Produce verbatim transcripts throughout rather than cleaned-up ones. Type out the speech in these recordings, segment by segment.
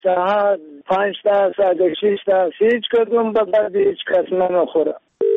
ساعت پنج درصد شش درصد هیچ کدوم به درد هیچ کس نمیخوره.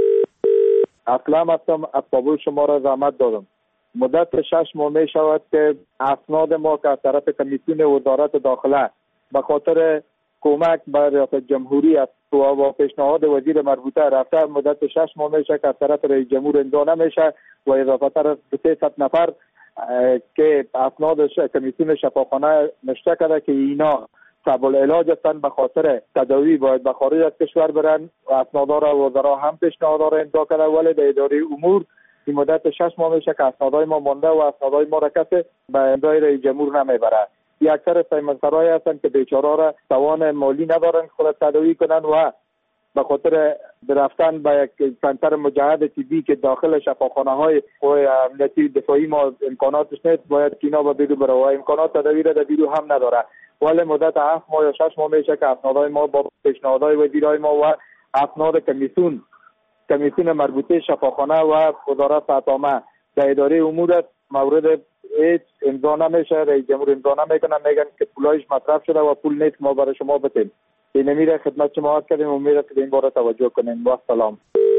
اصلا هستم از کابل شما را زحمت دادم. مدت شش ماه می شود که اسناد ما که از طرف کمیسیون وزارت داخله به خاطر کمک به ریاست جمهوری است و پیشنهاد وزیر مربوطه رفته، مدت شش ماه میشه که از طرف رئیس جمهور امضا نمیشه و اضافه تر از سیصد نفر که اسناد کمیسیون شفاخانه نشته کرده که اینا صعب العلاج هستند، به خاطر تداوی باید به خارج از کشور برن و اسنادا را وزرا هم پیشنهاد را امضا کرده، ولی در اداره امور این مدت شش ماه میشه که اسنادای ما مانده و اسنادای ما را کسی به امضای رئیس جمهور نمیبره. یک اکثر سیمنسرای هستند که بیچاره را توان مالی ندارن خود تداوی کنن و به خاطر رفتن به یک سنتر مجهز طبی که داخل شفاخانه های امنیتی دفاعی ما امکاناتش نیست، باید کینا به بیرو بره و امکانات تداوی را در بیرو هم نداره. ولی مدت هفت ماه یا شش ماه میشه که اسنادای ما با پیشنهادهای وزیرای ما و اسناد کمیسیون کمیسیون مربوطه شفاخانه و وزارت صحت عامه در اداره امور مورد هیچ امضا نمیشه، رئیس جمهور امضا نمیکنه، میگن که پولایش مصرف شده و پول نیست ما برای شما بدیم. این میره خدمت شما عرض کردیم، امیدوارم که این بار توجه کنین. با سلام.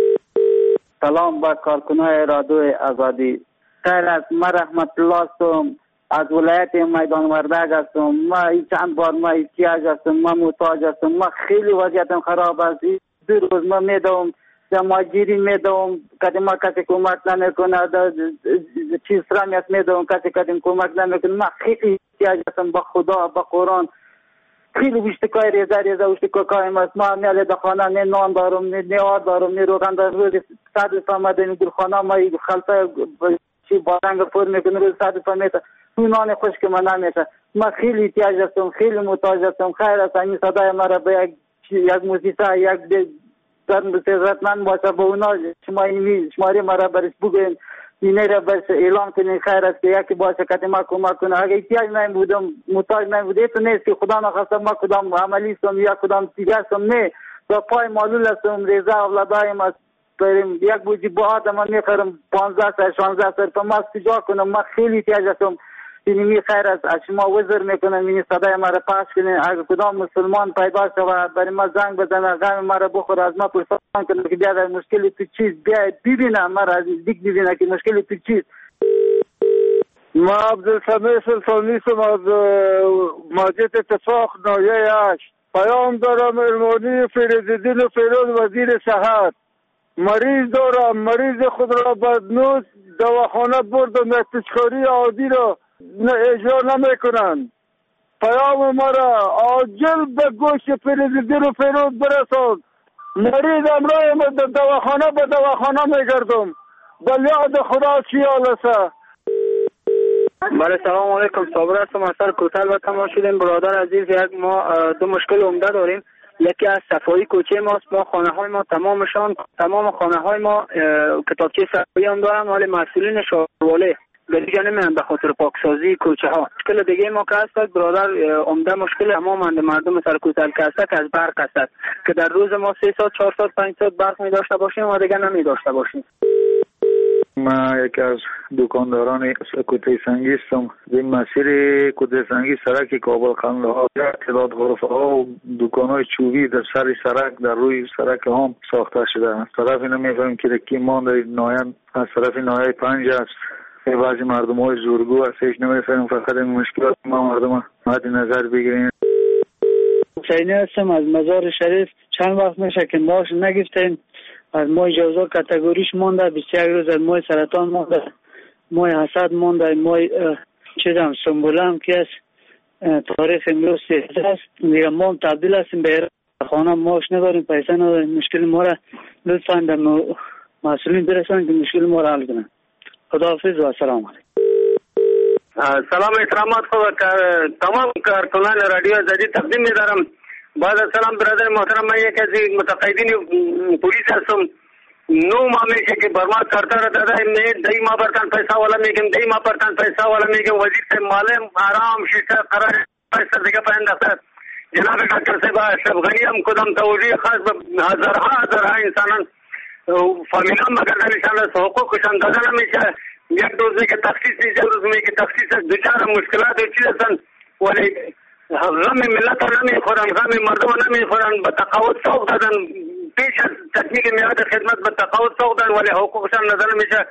سلام به کارکنان رادیو آزادی. خیر است، من رحمت الله هستم، از ولایت میدان وردگ هستم. ما چند بار ما احتیاج هستم، ما محتاج هستم، ما خیلی وضعیتم خراب است. دو روز ما میدوم ماجری میدوم، کدی ما کسی کمک نمیکنه، چیز سرامیت میدوم کسی کدی کمک نمیکنه. ما خیلی احتیاج هستم به خدا به قرآن. خیلی وشتکای ریزه ریزه وشتکای ما است. ما نه لدخانه نه نان دارم نه نیار دارم نه روغن دارم. روز صد روپا مدنی گلخانه ما خلطه چی بارنگ پر میکنه، روز صد روپا میشه، تو نان خوش که من نمیشه. ما خیلی احتیاج هستم، خیلی محتاج هستم. خیر است این صدای مرا به یک یک موسیقی یک در رتمن باشه با اونا شما این شماره مرا برش بگوین، اینه را برش اعلام کنین. خیر است که یکی باشه که ما کمک کنه. اگه احتیاج نمی بودم محتاج نمی بودم تو نیست که خدا نخواسته ما کدام عملی هستم یا کدام دیگه هستم، نه با پای معلول هستم، ریزه اولادایم است، بریم یک بوجی با آدم من میخرم پانزده سر شانزده سر پا ما سجا کنم. ما خیلی احتیاج هستم. اینمی خیر است از شما وزر میکنم این صدای مرا پخش کنین. اگر کدام مسلمان پیدا شود برای ما زنگ بزنه غم مرا بخوره، از ما پرسان کنه که بیاد مشکلی تو چیز بیاد ببینه مرا از دیگ ببینه که مشکلی تو چیز. ما عبدالسمیع سلطانی سم از مسجد اتفاق نایه هشت. پیام دارم ارمانی فیروزالدین و فیروز وزیر صحت. مریض دارم، مریض خود را بدنوس دواخانه بردم، احتشکاری عادی را اجرا نمی کنند. پیام مرا عاجل به گوش فیروزالدین و فیروز برسان. مریض امرای ما در دواخانه به دواخانه می گردم، بل یاد خدا خیال است. بله سلام علیکم، صابر هستم از سر کوتل و تمام شدیم. برادر عزیز، یک ما دو مشکل عمده داریم. یکی از صفایی کوچه ماست. ما خانه های ما تمامشان تمام خانه های ما کتابچه صفایی هم دارن، ولی مسئولین شهرواله دیگه نمیان به خاطر پاکسازی کوچه ها. مشکل دیگه ما که هست برادر عمده مشکل تمام مردم سر کوتل که هست که از برق هست که در روز ما سه ساعت چهار ساعت پنج ساعت برق می داشته باشیم و دیگه نمی داشته باشیم. ما یکی از دکانداران کوته سنگی هستم. این مسیر کوته سنگی سرک کابل قندهار تعداد غرفه ها و دکان های چوبی در سر سرک در روی سرک هم ساخته شده. از طرف نمیفهمیم که کی مانده نایان از طرف نایه پنج است. بعضی مردم های زورگو هست، هیچ نمیفهمیم. فقط این مشکلات ما مردم مد نظر بگیرین. حسینی هستم از مزار شریف. چند وقت میشه که ماش نگفتیم. از مای جوزا کاتگوریش مونده، بیست و یک روز از مای سرطان مونده، مای حسد مونده، مای چیزم سنبولم که است. تاریخ امروز سیزده است. دیگه ما تبدیل هستیم به خانه، ماش نداریم، پیسه نداریم. مشکل ما را لطفاً در مسئولین برسان که مشکل ما را حل کنن. خداحافظ و سلام علیکم. سلام احترامات خود تمام کارکنان رادیو آزادی تقدیم می‌دارم. بعد از سلام برادر محترم، من یک از متقاعدین پلیس هستم. نو ماه میشه که برما کرتا را داده می دهی ماه برتن پیسا والا میگم، دهی ماه برتن پیسا والا میگم. وزیر سے مالم آرام شیشته قرار پیسا دیگه پایندخته. جناب ڈاکٹر صاحب اشرف غنی هم کدام توجیه خاص به هزارها هزارها انسانان فامیلان مگر نمیشن از حقوقشان داده نمیشه. یک روز میگه تخصیص نیست، یک روز میگه تخصیص، دوچار مشکلات و چیز هستن. ولی غم ملت را نمیخورن، غم مردم را نمیخورن، به تقاعد سوق دادن، پیش از تکمیل میعاد خدمت به تقاعد سوق دادن ولی حقوقشان نظر نمیشه.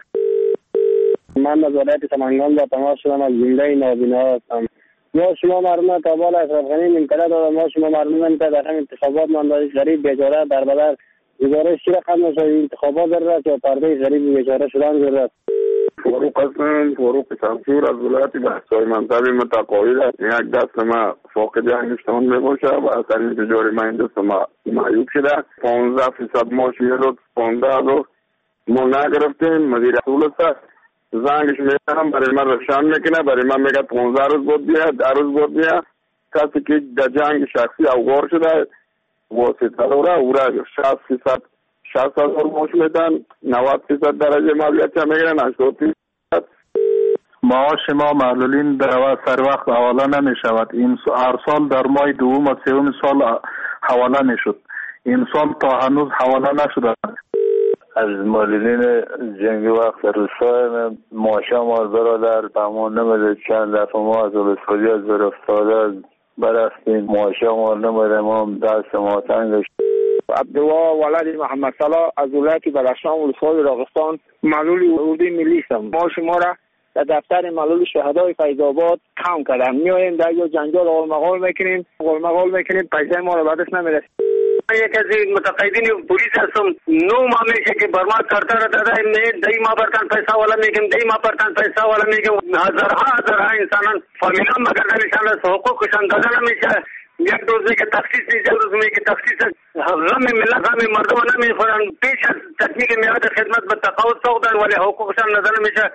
من از ولایت سمنگان با تماس شدم از جمله نابینا هستم. ما شما مردم تا بالا اشرف غنی منطقه دادم، ما شما مردم تا در همین انتخابات مانداری غریب بیچاره در بدر گزارش چی رقم نشد انتخابات ضرورت یا پرده غریب بیچاره شدن ضرورت. فاروق هستم، فاروق شمشور از ولایت بحثای منطقه متقاعد است. یک دست ما فاقد انگشتان میباشه و اثر این تجاری ما این دست ما معیوب شده. پانزده فیصد ماش یه روز پانزده رو ما نگرفتیم. مدیر اصول است زنگش میزنم برای من رخشان میکنه، برای من میگه پانزده روز بود بیا، ده روز بود بیا. کسی که در جنگ شخصی اوگار شده واسطه داره او را شصت فیصد شصت هزار ماش میدن، نود فیصد درجه مالیات هم میگیرن، هشتاد فیصد. معاش ما معلولین در سر وقت حواله نمی شود. این هر سال در ماه دوم و سوم سال حواله می شد. این سال تا هنوز حواله نشده. از معلولین جنگ وقت روستای معاشم از برادر تمام نمیده. چند دفعه ما از اولسالی از برفتاده برفتیم معاشم نمیده، ما دست ما تنگش. عبدالله ولد محمد صلاح از ولایت بدخشان ولسوالی راغستان معلول اردوی ملی هستم. ما شما را در دفتر معلول شهدای فیض آباد کم کردم. میایم در یا جنجال غلمغال میکنیم غلمغال میکنیم پیسه ما را بعدش نمیرسه. یک از متقاعدین پلیس هستم. نو ماه میشه که بر ما کارتا را داده می دهی ما برتن پیسه والا میگم، دهی ما برتن پیسه والا میگم. هزارها هزارها انسانان فامیلان مگر نمیشن، از حقوقشان داده نمیشه. یک روز میگه تخصیص نیست، یک روز میگه تخصیص. غم ملت غم مردم نمیخورن، پیش از تکمیل میعاد خدمت به تقاعد سوق دادن ولی حقوقشان نظر نمیشه.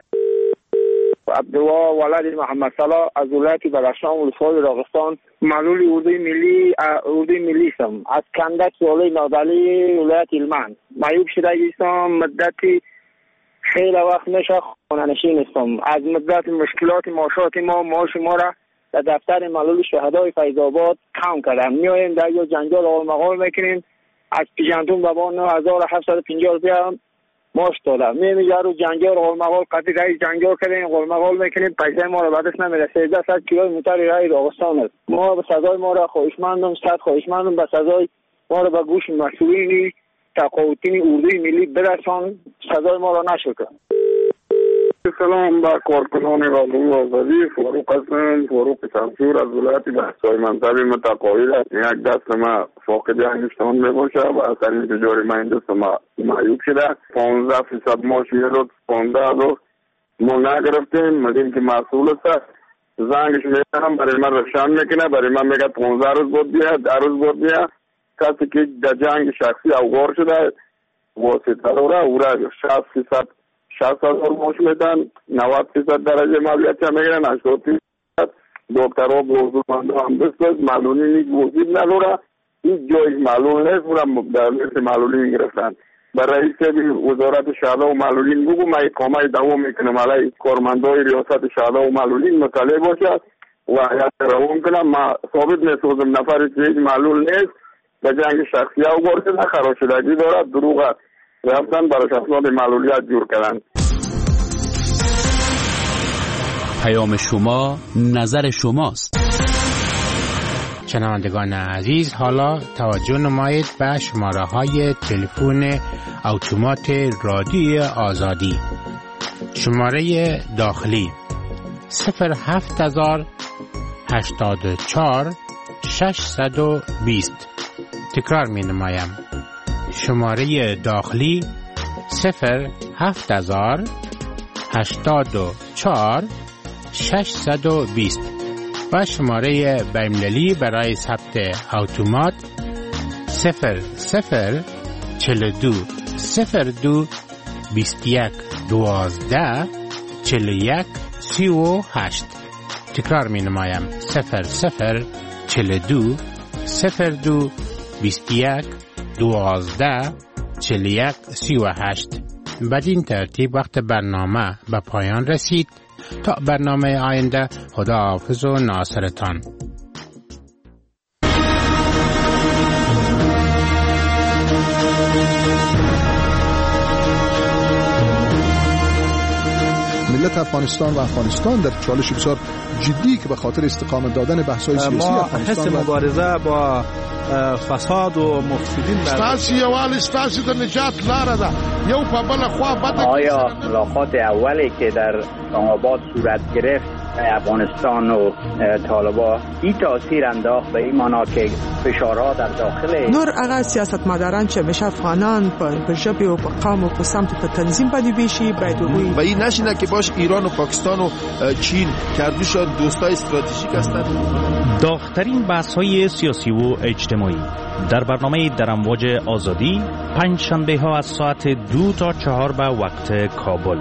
عبدالله ولد محمد صلاح از ولایت بدخشان ولسوالی راغستان معلول اردوی ملی اردوی ملی هستم. از کندک سوالی نادلی ولایت هلمند معیوب شده هستم. مدتی خیلی وقت میشه خانه‌نشین هستم. از مدت مشکلات معاشات ما معاش ما را در دفتر معلول شهدای فیض آباد کم کردم. میایم در یا جنجال غلمغال میکنیم. از پیجندون به با نه هزار و هفتصد و پنجاه روپیه ماش دادم. میمیجه رو جنجال غلمغال قطعی رای جنجال کردیم غلمغال میکنیم پیسه ما را بعدش نمیرسه. سیزده صد کیلوی موتر رای راغستان است. ما به سزای ما را خواهشمندم صد خواهشمندم به سزای ما را به گوش مسئولین تقاعدین اردوی ملی برسان، سزای ما را نشکر. سلام با کارکنان رادیو آزادی. فاروق هستم، فاروق شمشور از ولایت بحثای منطقه متقاعد است. یک دست ما فاقد انگشتان میباشه و اثر این تجاری ما این دست ما معیوب شده. پانزده فیصد ماش یه روز پانزده رو ما نگرفتیم. مدیر که مسئول است زنگش میزنم برای من رخشان میکنه، برای من میگه پانزده روز بود بیا، ده روز بود بیا. کسی که در جنگ شخصی اوگار شده واسطه داره او را شصت فیصد شصت هزار ماش میدن، نود فیصد درجه مالیات هم میگیرن، هشتاد فیصد. دکترها بزرگمندا هم بسید معلولین یک وجود نداره، هیچ جای معلول نیست، برم در لیست معلولین گرفتن. برای رئیس وزارت شهدا و معلولین بگو من اقامه دوام میکنم علی کارمندای ریاست شهدا و معلولین مطلع باشد و هیئت روان کنم. ما ثابت میسازم نفری که هیچ معلول نیست به جنگ شخصی اوگار شده، خراشدگی دارد، دروغ رفتن برای افراد معلولیت جور کردن. پیام شما نظر شماست. شنوندگان عزیز، حالا توجه نمایید به شماره های تلفن اتومات رادیو آزادی. شماره داخلی صفر هفت هزار هشتاد و چهار ششصد و بیست. تکرار می نمایم. شماره داخلی صفر هفت هزار هشتاد و چهار ششصد و بیست و شماره بین‌المللی برای ثبت اتومات صفر صفر چهل و دو صفر دو بیست و یک دوازده چهل و یک سی و هشت. تکرار می نمایم. صفر صفر چهل و دو صفر دو بیست و یک دوازده چهل و یک سی و هشت. بدین ترتیب وقت برنامه به پایان رسید. تا برنامه آینده، خدا حافظ و ناصرتان. ملت افغانستان و افغانستان در چالش بسیار جدی که به خاطر استقامت دادن بحث‌های سیاسی افغانستان ما حس مبارزه با فساد و مفسدین ستاسي یوال ستاسي د نجات لاره ده یو په بل خوا بده. آیا ملاقات اولی که در اسلام آباد صورت گرفت افغانستان و طالبان این تاثیر انداخت به این معنا که فشارها در داخل نور هغه سیاستمداران چې همیشه افغانان په ژبه او په قوم او په سمت په تنظیم باندې بیشي باید وي و این نشینه که باش ایران و پاکستان و چین کردوشان دوستای استراتژیک هستند. داغ‌ترین بحث‌های سیاسی و اجتماعی در برنامه در امواج آزادی پنج شنبه ها از ساعت دو تا چهار به وقت کابل.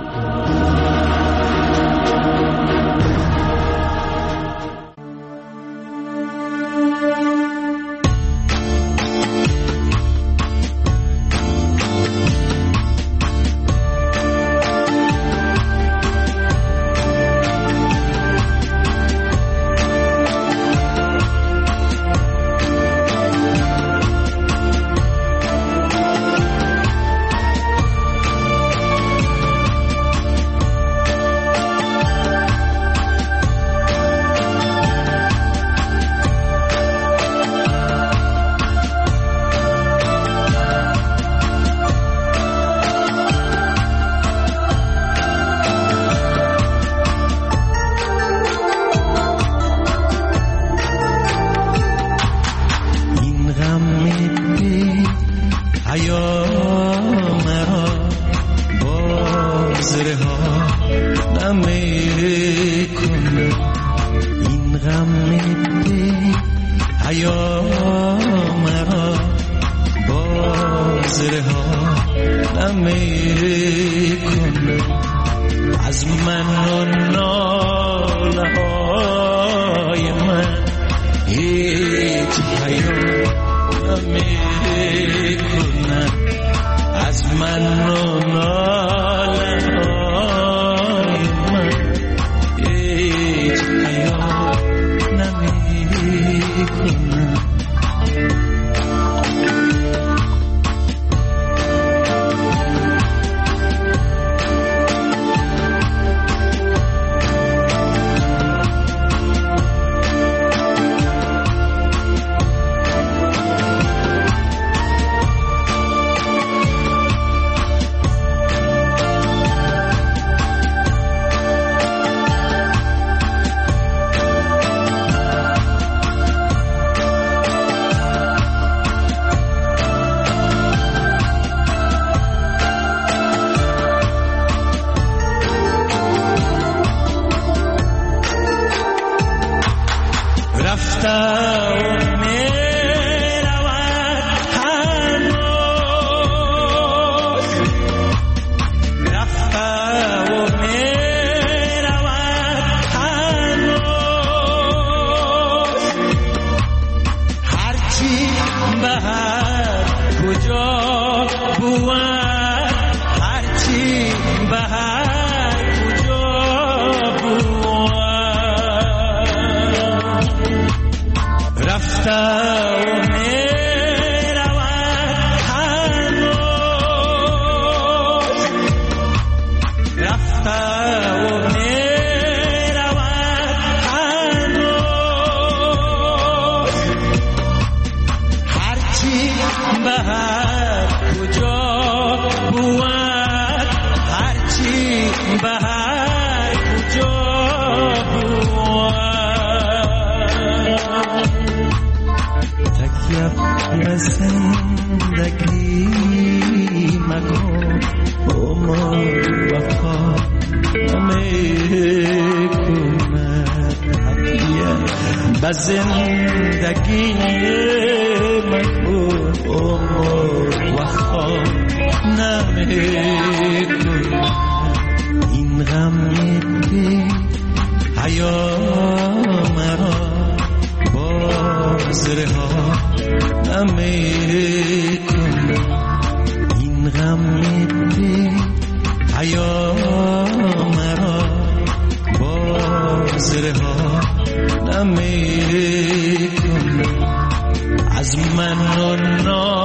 از من و